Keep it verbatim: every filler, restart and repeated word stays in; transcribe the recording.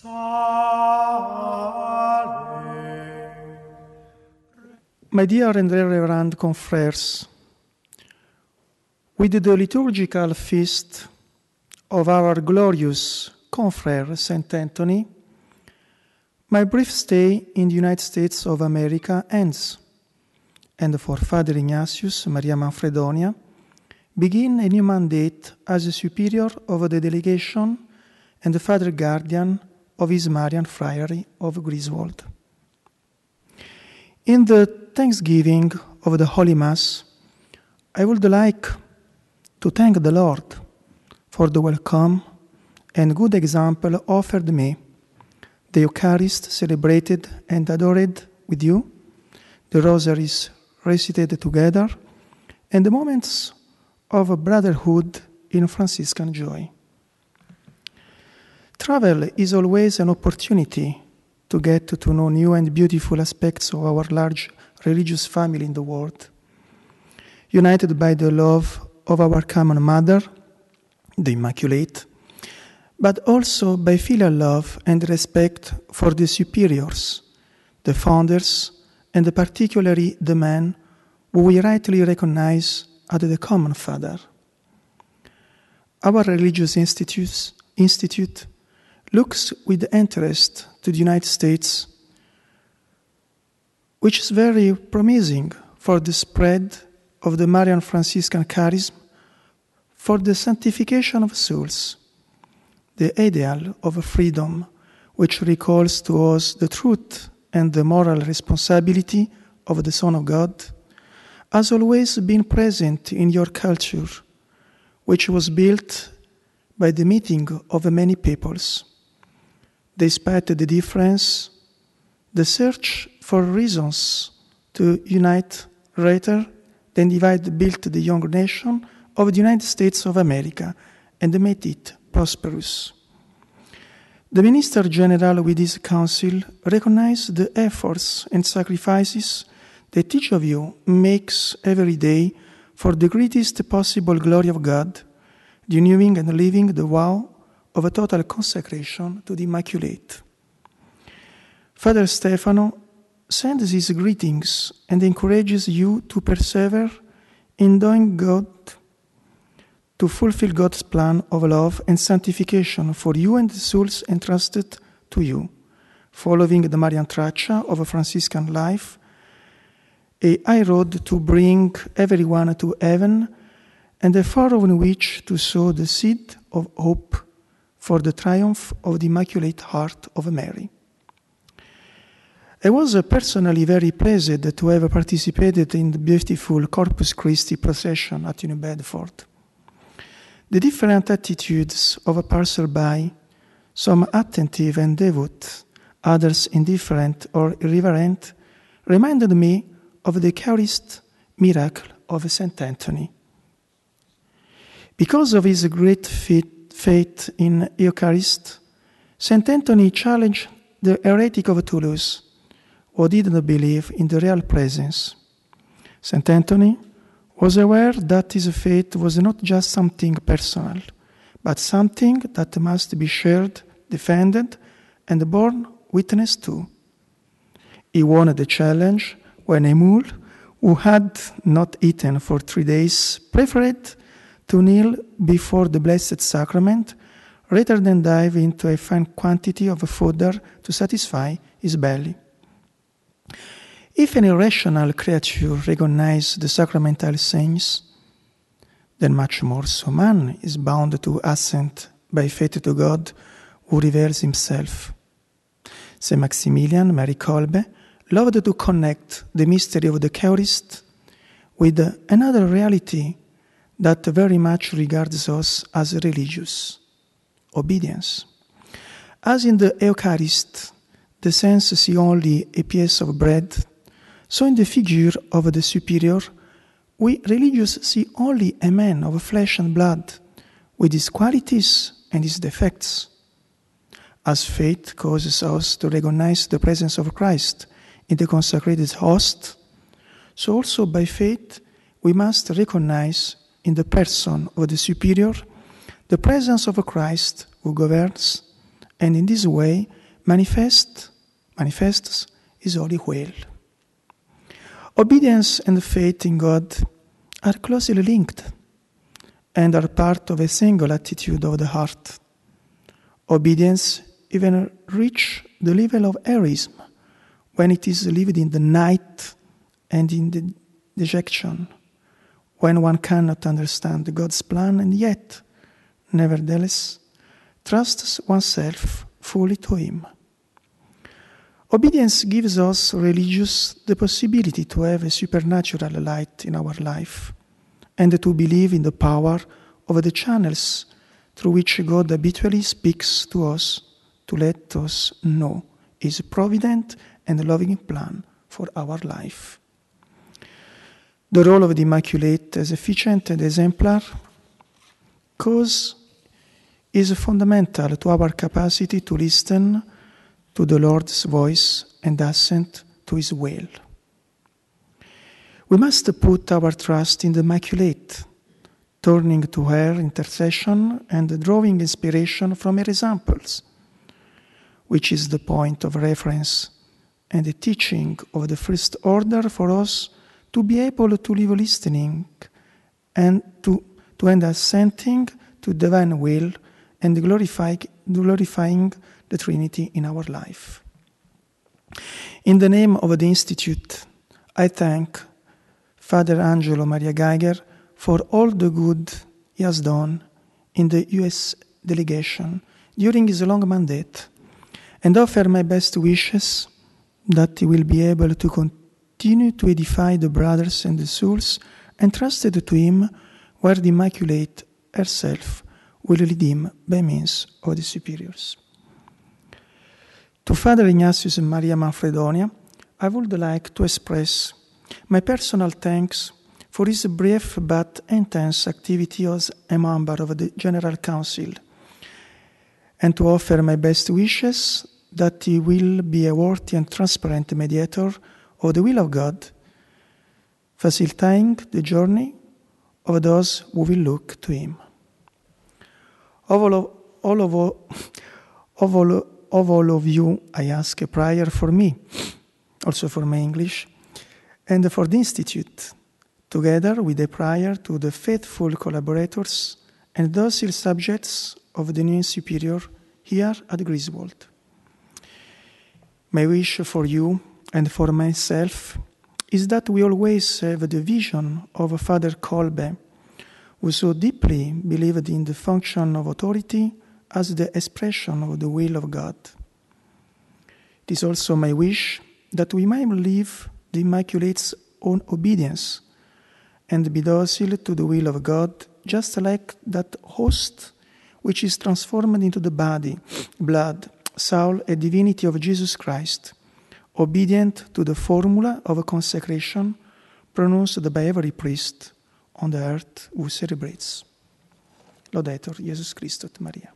My dear and reverend confreres, with the liturgical feast of our glorious confrere Saint Anthony, my brief stay in the United States of America ends, and for Father Ignatius Maria Manfredonia, begin a new mandate as a superior of the delegation and the Father Guardian of His Marian Friary of Griswold. In the thanksgiving of the Holy Mass, I would like to thank the Lord for the welcome and good example offered me, the Eucharist celebrated and adored with you, the rosaries recited together, and the moments of brotherhood in Franciscan joy. Travel is always an opportunity to get to know new and beautiful aspects of our large religious family in the world, united by the love of our common mother, the Immaculate, but also by filial love and respect for the superiors, the founders, and particularly the man who we rightly recognize as the common Father. Our religious institutes, institute looks with interest to the United States, which is very promising for the spread of the Marian Franciscan charism, for the sanctification of souls, the ideal of freedom, which recalls to us the truth and the moral responsibility of the Son of God, has always been present in your culture, which was built by the meeting of many peoples. Despite the difference, the search for reasons to unite rather than divide built the young nation of the United States of America and made it prosperous. The Minister General with his council recognized the efforts and sacrifices that each of you makes every day for the greatest possible glory of God, renewing and living the vow of a total consecration to the Immaculate. Father Stefano sends his greetings and encourages you to persevere in doing God, to fulfill God's plan of love and sanctification for you and the souls entrusted to you, following the Marian Traccia of a Franciscan life, a high road to bring everyone to heaven, and a furrow in which to sow the seed of hope for the triumph of the Immaculate Heart of Mary. I was personally very pleased to have participated in the beautiful Corpus Christi procession at New Bedford. The different attitudes of a passerby, some attentive and devout, others indifferent or irreverent, reminded me of the Eucharist miracle of Saint Anthony. Because of his great faith, faith in Eucharist, Saint Anthony challenged the heretic of Toulouse, who didn't believe in the real presence. Saint Anthony was aware that his faith was not just something personal, but something that must be shared, defended, and borne witness to. He won the challenge when a mule, who had not eaten for three days, preferred to kneel before the Blessed Sacrament rather than dive into a fine quantity of fodder to satisfy his belly. If an irrational creature recognizes the sacramental signs, then much more so man is bound to assent by faith to God who reveals himself. Saint Maximilian Marie Kolbe loved to connect the mystery of the Eucharist with another reality that very much regards us as religious: obedience. As in the Eucharist, the sense see only a piece of bread, so in the figure of the superior, we religious see only a man of flesh and blood, with his qualities and his defects. As faith causes us to recognize the presence of Christ in the consecrated host, so also by faith we must recognize in the person of the superior the presence of Christ who governs and in this way manifest, manifests His holy will. Obedience and faith in God are closely linked and are part of a single attitude of the heart. Obedience even reaches the level of heroism when it is lived in the night and in the dejection, when one cannot understand God's plan and yet, nevertheless, trusts oneself fully to Him. Obedience gives us religious the possibility to have a supernatural light in our life and to believe in the power of the channels through which God habitually speaks to us to let us know His provident and loving plan for our life. The role of the Immaculate as efficient and exemplar cause is fundamental to our capacity to listen to the Lord's voice and assent to His will. We must put our trust in the Immaculate, turning to her intercession and drawing inspiration from her examples, which is the point of reference and the teaching of the first order for us to be able to live listening and to, to end assenting to divine will and glorify, glorifying the Trinity in our life. In the name of the Institute, I thank Father Angelo Maria Geiger for all the good he has done in the U S delegation during his long mandate, and offer my best wishes that he will be able to continue to edify the brothers and the souls entrusted to him, where the Immaculate herself will lead him by means of the superiors. To Father Ignatius Maria Manfredonia, I would like to express my personal thanks for his brief but intense activity as a member of the General Council, and to offer my best wishes that he will be a worthy and transparent mediator of the will of God, facilitating the journey of those who will look to him. Of all of, all of, of, all, of all of you, I ask a prayer for me, also for my English, and for the Institute, together with a prayer to the faithful collaborators and docile subjects of the new superior here at Griswold. My wish for you and for myself is that we always have the vision of Father Kolbe, who so deeply believed in the function of authority as the expression of the will of God. It is also my wish that we might live the Immaculate's own obedience and be docile to the will of God, just like that host which is transformed into the body, blood, soul, and divinity of Jesus Christ, obedient to the formula of consecration pronounced by every priest on the earth who celebrates. Laudetur Jesus Christus Maria.